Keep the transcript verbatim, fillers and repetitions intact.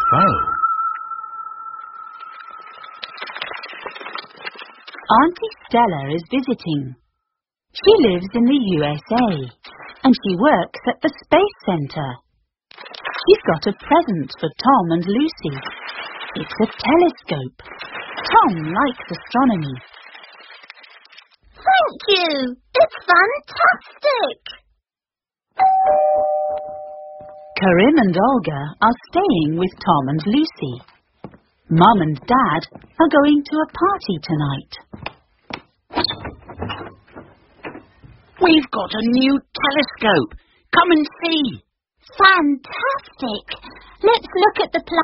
Oh. Auntie Stella is visiting. She lives in the U S A and she works at the Space Centre. She's got a present for Tom and Lucy. It's a telescope. Tom likes astronomy. Thank you. It's fantastic. Karim and Olga are staying with Tom and Lucy. Mum and Dad are going to a party tonight. We've got a new telescope. Come and see. Fantastic. Let's look at the